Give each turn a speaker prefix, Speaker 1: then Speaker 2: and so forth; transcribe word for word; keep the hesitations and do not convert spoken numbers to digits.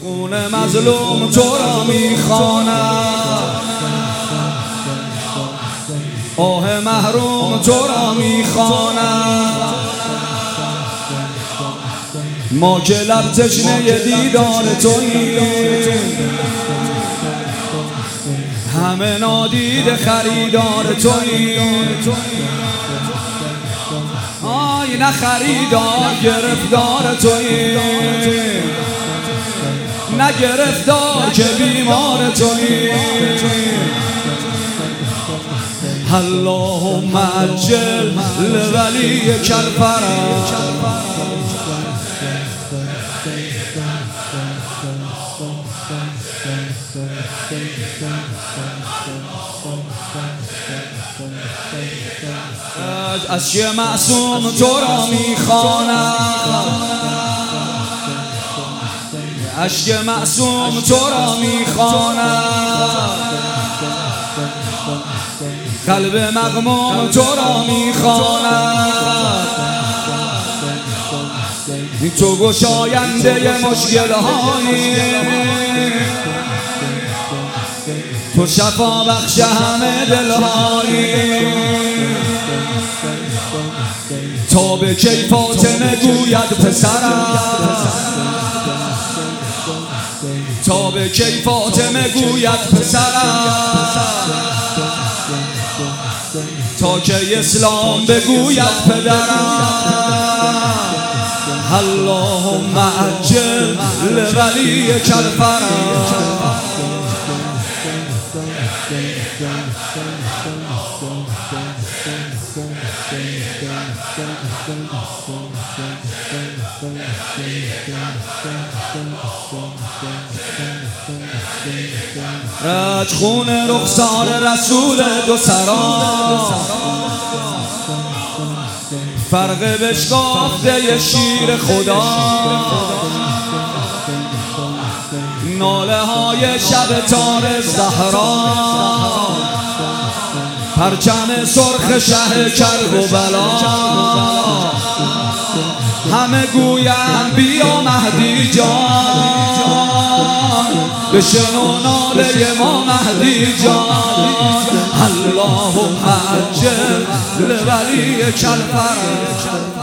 Speaker 1: خون مظلوم تو را میخواند، آه محروم تو را میخواند. ما که لب تشنه دیدار توییم، همه نادیده خریدار توییم. آی نه خریدار گرفتار توییم، نه گرفتار که بیمار توییم. اللهم عجل لولی کالفرج، اشک معصوم تو را میخواند، اشک معصوم تو را میخواند. قلب مغموم تو را میخواند، تو گشاینده مشکل هایی، تو شفا بخش همه دلهایی. تا به کی فاطمه گوید پسرم، تا به کی فاطمه گوید پسرم، تا که اسلام بگوید پدرم. اللهم عجل لولی کالفرج. رج خون رخسار رسول دو سرا، فرق بشکافته شیر خدا. ناله های شب تار زهرا، پرچم سرخ شه کرب و بلا. همه گویند بیا مهدی جان، بشنو ناله ما مهدی جان. اللهم عجل لولی کالفرج.